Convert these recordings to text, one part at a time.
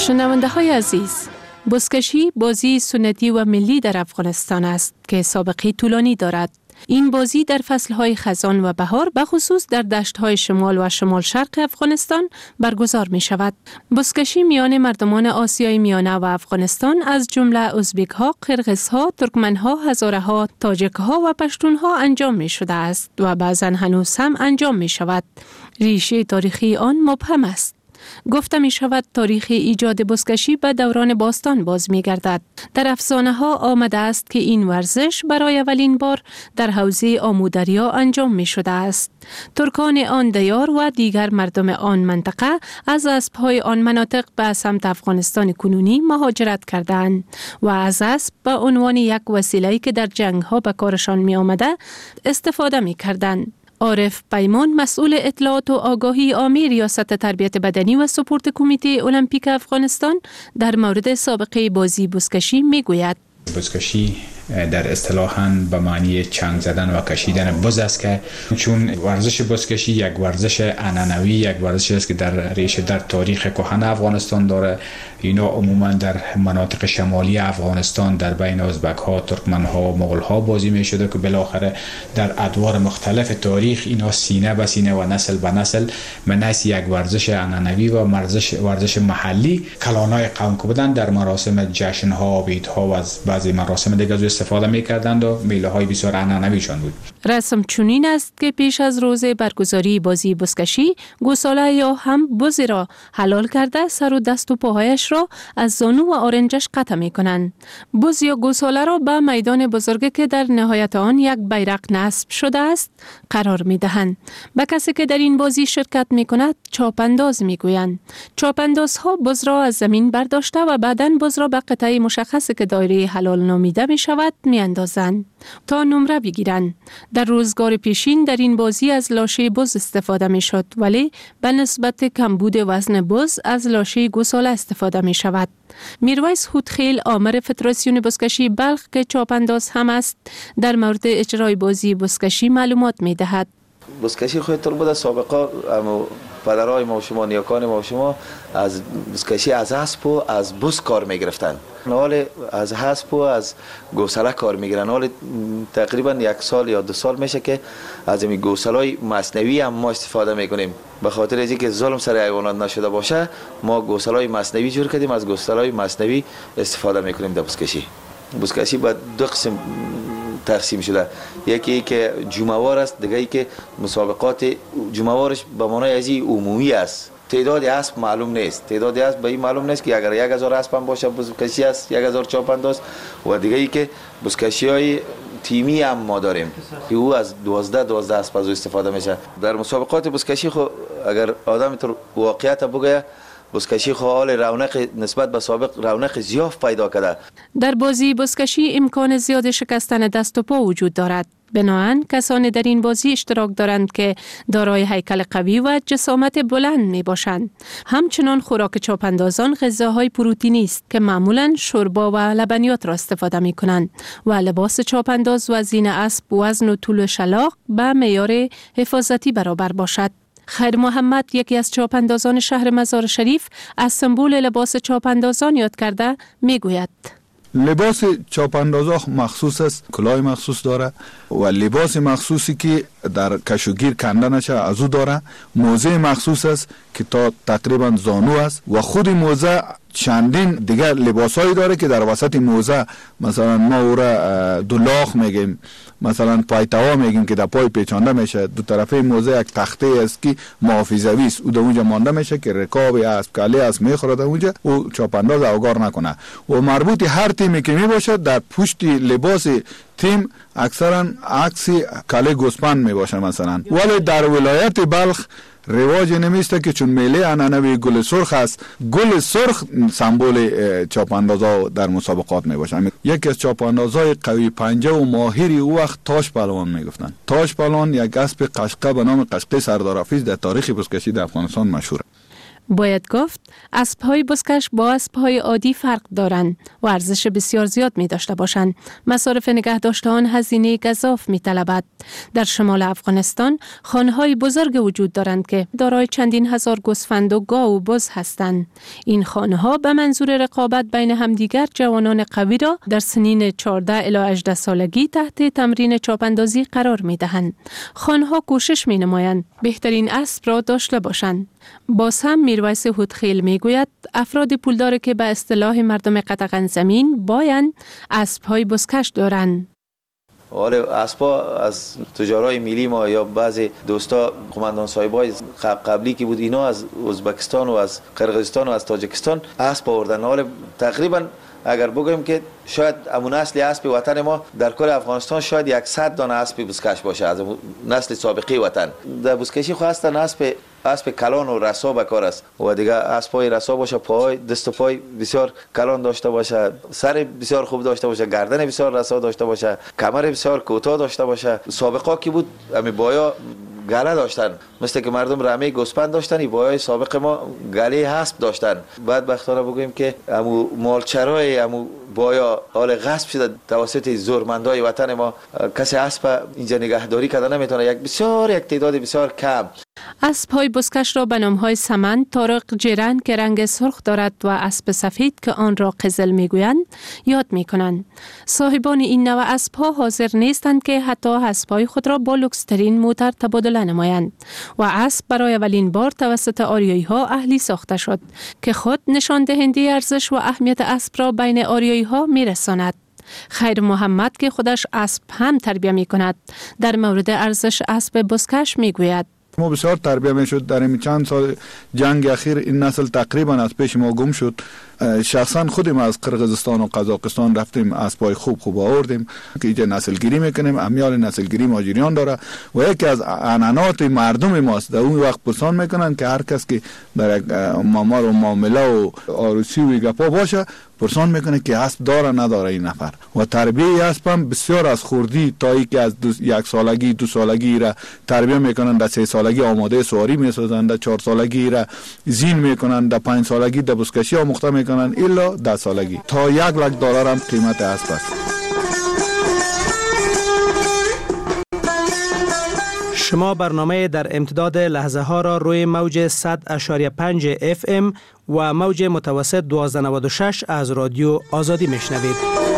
شنونده های عزیز، بزکشی بازی سنتی و ملی در افغانستان است که سابقه طولانی دارد. این بازی در فصلهای خزان و بهار به خصوص در دشت‌های شمال و شمال شرق افغانستان برگزار می شود. بزکشی میان مردمان آسیای میانه و افغانستان از جمله ازبک‌ها، قرغیزها، ترکمن‌ها، هزاره‌ها، تاجک‌ها و پشتون‌ها انجام می شده است و بعضاً هنوز هم انجام می شود. ریشه تاریخی آن مبهم است. گفته می شود تاریخ ایجاد بزکشی به دوران باستان باز می گردد. در افسانه ها آمده است که این ورزش برای اولین بار در حوزه آمودریا انجام می شده است. ترکان آن دیار و دیگر مردم آن منطقه از اسبهای آن مناطق به سمت افغانستان کنونی مهاجرت کردند و از اسب به عنوان یک وسیله‌ای که در جنگ ها به کارشان می آمده استفاده می کردند. عارف پیمان، مسئول اطلاعات و آگاهی عامی ریاست تربیت بدنی و سپورت کمیته المپیک افغانستان در مورد سابقه بازی بزکشی میگوید. بزکشی در اصطلاحاً به معنی چنگ زدن و کشیدن بز است که چون ورزش بزکشی یک ورزش عنعنوی، یک ورزش است که در ریشه در تاریخ کهن افغانستان داره. اینا عموما در مناطق شمالی افغانستان در بین ازبک‌ها، ترکمن‌ها و مغول‌ها بازی می‌شده که بالاخره در ادوار مختلف تاریخ اینا سینه به سینه و نسل به نسل منیس یک ورزش عنعنوی و ورزش محلی کلانای قوم که بودن در مراسم جشن‌ها، بیت‌ها و از بعضی مراسم دیگه استفاده می‌کردند و میله‌های بسیار عنعنویشان بود. رسم چنین است که پیش از روز برگزاری بازی بزکشی، گوساله یا هم بزی را حلال کرده سر و دست و پاهایش را از زانو و آرنجش قطع می‌کنند. بز یا گوساله را به میدان بزرگی که در نهایت آن یک بیرق نصب شده است قرار می‌دهند. به کسی که در این بازی شرکت می‌کند چاپانداز می‌گویند. چاپاندازها بز را از زمین برداشته و بعداً بز را به قطعه مشخصی که دایره حلال نامیده می‌شود می‌اندازند تا نمره بگیرند. در روزگار پیشین در این بازی از لاشه بز استفاده می‌شد، ولی به نسبت کمبود وزن بز از لاشه گوساله استفاده می شود. میرویس هودخیل، آمر فدراسیون بزکشی بلخ که چاپانداز هم است، در مورد اجرای بازی بزکشی معلومات می دهد. بزکشی خودتون بود سابقا پدرای ما و شما، نیاکان ما و شما از بزکشی از اسب و از بز کار می گرفتن. حال از اسب و از گوساله کار میگیرن. حال تقریبا 1 سال یا 2 سال میشه که از این گوساله‌های مصنوی هم ما استفاده میکنیم. به خاطر اینکه ظلم سر حیوانات نشده باشه ما گوساله‌های مصنوی جور کردیم، از گوساله‌های مصنوی استفاده میکنیم در بزکشی. بزکشی به 2 قسم تقسیم شده. یکی که جمعوار است، دیگری که مسابقات جمعوارش به معنای ازی عمومی است. تعداد اسب معلوم نیست. تعداد اسب به این معلوم نیست که اگر 1000 اسب هم باشه بزکشی است، 1000 چاپانداز. و دیگری که بزکشی‌های تیمی هم ما داریم که او از 12 اسب از استفاده میشه. در مسابقات بزکشی خو اگر آدم تو واقعیت بگه بزکشی خو حال رونق نسبت به سابق رونق زیاد پیدا کرده. در بازی بزکشی امکان زیاد شکستن دست و پا وجود دارد. بنابراین کسانی در این بازی اشتراک دارند که دارای هیکل قوی و جسامت بلند می باشند. همچنان خوراک چاپاندازان غذاهای پروتئینی است که معمولاً شوربا و لبنیات را استفاده می کنند و لباس چاپانداز و زین اسب وزن و طول شلاق به معیار حفاظتی برابر باشد. خیر محمد، یکی از چاپاندازان شهر مزار شریف، از سمبل لباس چاپاندازان یاد کرده میگوید: لباس چاپاندازا مخصوص است، کلاه مخصوص داره و لباس مخصوصی که در کشوگیر کنده نشه از او داره. موزه مخصوص است که تا تقریبا زانو است و خود موزه چندین دیگر لباسایی داره که در وسط موزه مثلا ما او را دولاخ میگیم، مثلا پایتوا میگیم که در پای پیچانده میشه. دو طرفه موزه یک تخته است که محافظوی است، او در اونجا مانده میشه که رکاب اسب کله اسب میخوره در اونجا، او چاپانداز اوگار نکنه. و مربوط هر تیمی که میباشه در پشت لباس تیم اکثرا عکس کله گوسپند میباشه مثلا. ولی در ولایت بلخ رواج نمیسته که چون میله عنعنوی گل سرخ است، گل سرخ سمبل چاپاندازا در مسابقات میباشن. یکی از چاپاندازای قوی پنجه و ماهری او وقت تاش پهلوان میگفتن. تاش پهلوان یک اسب قشقه به نام قشقه سردار حفیظ در تاریخ بزکشی در افغانستان مشهور. باید گفت اسب‌های بزکش با اسب‌های عادی فرق دارند و ارزش بسیار زیاد می داشته باشند. مصارف نگهداشت آن هزینه گزاف می طلبد. در شمال افغانستان خانه‌های بزرگ وجود دارند که دارای چندین هزار گوسفند و گاو و بز هستند. این خانه‌ها به منظور رقابت بین همدیگر جوانان قوی را در سنین 14 الی 18 سالگی تحت تمرین چاپاندازی قرار می دهند. خانه‌ها کوشش می نمایند بهترین اسب را داشته باشند. باز هم میرویس هودخیل میگوید افراد پولدار که به اصطلاح مردم قطغن زمین باید اسب‌های بزکش دارند. حالا اسبا از تجارای ملی ما یا بعضی دوستا قماندان صاحبای قبلی که بود اینا از ازبکستان و از قرقیزستان و از تاجیکستان اسب آوردن. حالا تقریبا اگر بگویم که شاید امون نسل اسب وطن ما در کل افغانستان شاید 100 دانه اسب بزکش باشه از نسل سابقی وطن. در بزکشی خواستن اسب کلان و رسا به کار است و دیگه اسبای رسا باشه، پای دست و پای بسیار کلان داشته باشه، سر بسیار خوب داشته باشه، گردن بسیار رسا داشته باشه، کمر بسیار کوتاه داشته باشه. سابقا کی بود امی بایا گله داشتن، مثل که مردم رمه گوسفند داشتن، این بایای سابق ما گله اسب داشتن. بعد بختانه بگویم که امو مالچرای امو بایا حال غصب شده توسط زورمندای وطن ما. کسی اسب اینجا نگهداری کرده نمیتونه، یک تعداد بسیار کم. اسب‌های بزکش را به نام‌های سمن، طارق، جرن که رنگ سرخ دارد و اسب سفید که آن را قزل می‌گویند یاد می‌کنند. صاحبان این نوع اسب‌ها حاضر نیستند که حتی اسب‌های خود را با لوکس‌ترین موتر تبادله نمایند و اسب برای اولین بار توسط آریایی‌ها اهلی ساخته شد که خود نشان دهنده ارزش و اهمیت اسب را بین آریایی‌ها می‌رساند. خیر محمد که خودش اسب هم تربیت می‌کند در مورد ارزش اسب بزکش می‌گوید: ما بسیار تربیت میشد. در این چند سال جنگ اخیر این نسل تقریبا از پیش ما گم شد. شخصا خودم از قرقیزستان و قزاقستان رفتیم اسبای خوب آوردیم که اینجا نسل گیری میکنیم. امیال نسل گیری ماجریان داره و یکی از عنعنات مردم ماست. در اون وقت پرسان میکنن که هر کس که در یک مامار و معامله و عروسی و گپا باشه پرسان میکنه که اسب داره نداره این نفر. و تربیه اسب هم بسیار از خوردی تا ای که از 1 سالگی 2 سالگی را تربیت میکنن، در 3 سالگی آماده سواری میسازن، در 4 سالگی را زین میکنن، در 5 سالگی در بزکشی آموخته میکنن الا 10 سالگی. تا $1,00,000 هم قیمت اسب است. شما برنامه در امتداد لحظه ها را روی موج 100.5 FM و موج متوسط 1296 از رادیو آزادی میشنوید.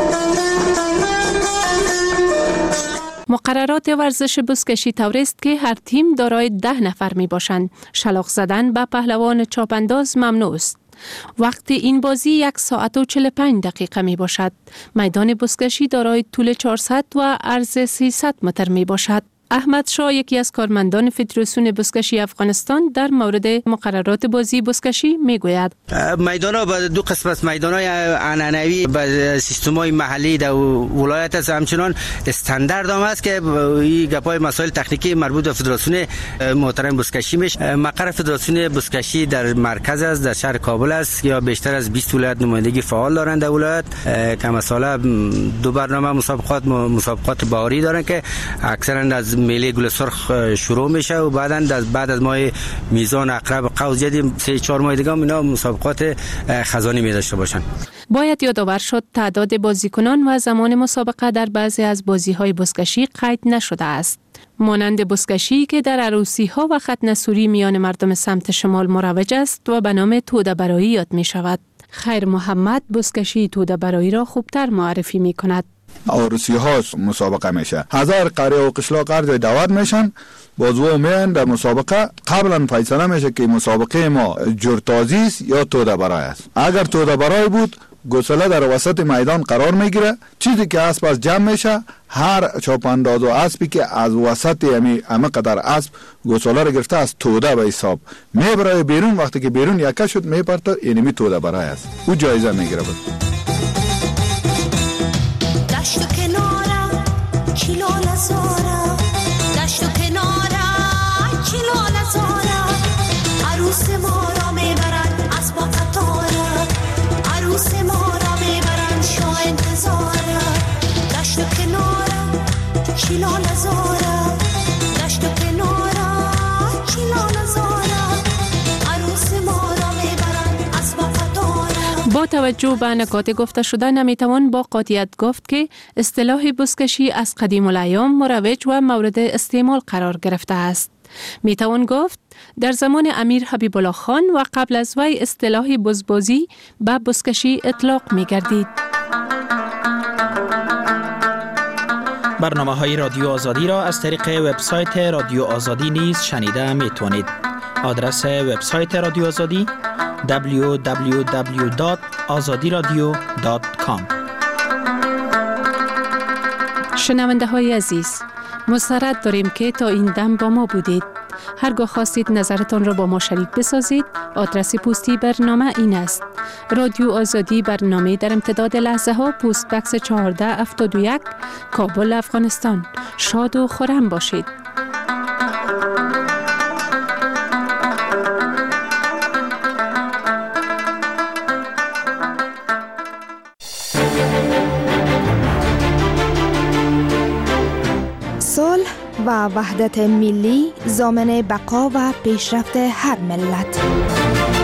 مقررات ورزش بزکشی طوری است که هر تیم دارای 10 نفر می باشند. شلاق زدن به پهلوان چاپانداز ممنوع است. وقتی این بازی 1 ساعت و 45 دقیقه می باشد. میدان بزکشی دارای طول 400 و عرض 300 متر می باشد. احمد شاه یکی از کارمندان فدراسیون بزکشی افغانستان در مورد مقررات بازی بزکشی میگوید: میدان‌ها به 2 قسم است. میدان‌های عنعنوی به سیستم‌های محلی در ولایت است، همچنان استاندارد هم است که این گپای مسائل تکنیکی مربوط به فدراسیون محترم بزکشی میشه. مقر فدراسیون بزکشی در مرکز است، در شهر کابل است یا بیشتر از 20 ولایت نمایندگی فعال دارند. در ولایت که مثلا 2 برنامه مسابقات بهاری دارند که اکثرا از میله گل سرخ شروع میشه و بعد از ماه میزان عقرب قوس جدی 3-4 ماه دیگه اینا مسابقات خزانی می داشته باشن. باید یادآور شد تعداد بازیکنان و زمان مسابقه در بعضی از بازی‌های بزکشی قید نشده است. مانند بزکشی که در عروسی‌ها و ختنه‌سوری میان مردم سمت شمال مروج است و به نام توده برایی یاد می شود. خیر محمد بزکشی توده برایی را خوبتر معرفی می کند. عروسی ها مسابقه میشه. 1000 قریه و قشلاق هر جای دعوت میشن، بازو میان در مسابقه. قبلا فیصله میشه که مسابقه ما جرتازی است یا توده برای است. اگر توده برای بود گوساله در وسط میدان قرار میگیره. چیزی که اسب از جمع میشه، هر چاپانداز و اسبی که از وسط همه قدر اسب گوساله رو گرفته از توده به حساب میبره بیرون. وقتی که بیرون یکه شد میپرته، اینمی توده برای است. او جایزه میگیره. دشت و کنارم کیلو نزارم، دشت و کنارم کیلو نزارم. عروس ما را میبرن از با قطارم، عروس ما را میبرن شاه انتظارم. دشت و کنارم کیلو نزارم، دشت و کنارم کیلو نزارم. عروس ما با توجه به نکات گفته شده نمیتوان با قاطعیت گفت که اصطلاح بزکشی از قدیم الایام مروج و مورد استعمال قرار گرفته است. میتوان گفت در زمان امیر حبیب الله خان و قبل از وی اصطلاح بزبازی به بزکشی اطلاق میگردید. برنامه‌های رادیو آزادی را از طریق وبسایت رادیو آزادی نیز شنیده میتونید. آدرس وبسایت رادیو آزادی www.azadiradio.com. شنونده های عزیز، مسرت داریم که تا این دم با ما بودید. هرگاه خواستید نظرتان را با ما شریک بسازید، آدرس پستی برنامه این است: رادیو آزادی، برنامه در امتداد لحظه ها، پست بکس 1471، کابل، افغانستان. شاد و خرم باشید. صلح و وحدت ملی ضامن بقا و پیشرفت هر ملت.